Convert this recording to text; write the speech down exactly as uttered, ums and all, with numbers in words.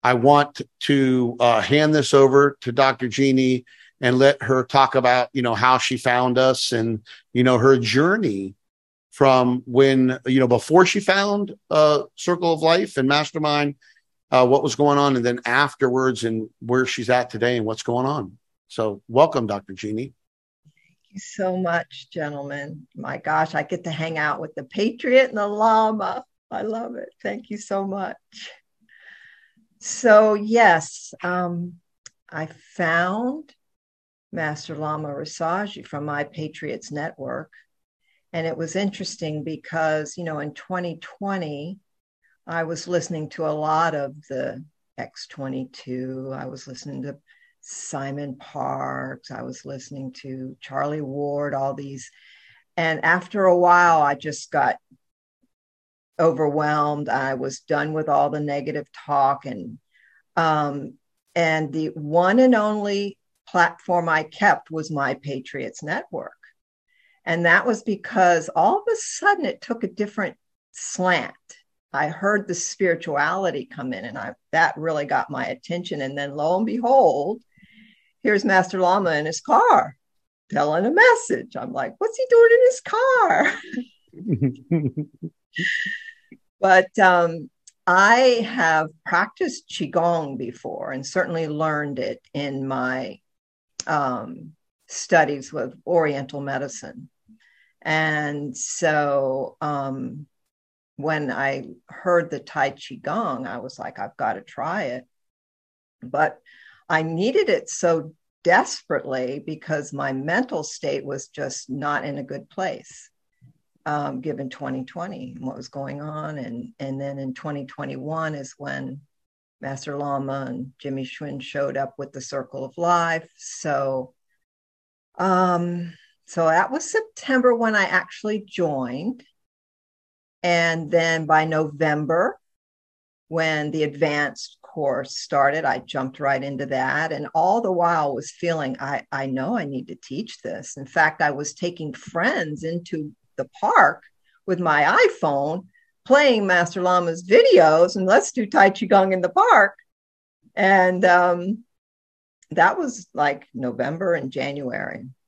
I want to uh, hand this over to Doctor Jeannie and let her talk about, you know, how she found us and, you know, her journey from when, you know, before she found uh, Circle of Life and Mastermind, uh, what was going on, and then afterwards and where she's at today and what's going on. So welcome, Doctor Jeannie. Thank you so much, gentlemen. My gosh, I get to hang out with the Patriot and the Llama. I love it. Thank you so much. So yes, um, I found Master Lama Rasaji from My Patriots Network. And it was interesting because, you know, in twenty twenty, I was listening to a lot of the X twenty-two. I was listening to Simon Parks. I was listening to Charlie Ward, all these. And after a while, I just got overwhelmed. I was done with all the negative talk. And, um, and the one and only platform I kept was My Patriots Network. And that was because all of a sudden it took a different slant. I heard the spirituality come in, and I, that really got my attention. And then lo and behold, here's Master Lama in his car telling a message. I'm like, what's he doing in his car? But um, I have practiced Qigong before and certainly learned it in my um, studies with Oriental medicine. And so um, when I heard the Tai Chi Gong, I was like, I've got to try it. But I needed it so desperately because my mental state was just not in a good place, um, given twenty twenty and what was going on. And, and then in twenty twenty-one is when Master Lama and Jimmy Schwinn showed up with the Circle of Life. So um, So that was September when I actually joined. And then by November, when the advanced course started, I jumped right into that. And all the while was feeling, I, I know I need to teach this. In fact, I was taking friends into the park with my iPhone, playing Master Lama's videos, and let's do Tai Chi Gong in the park. And um, that was like November and January.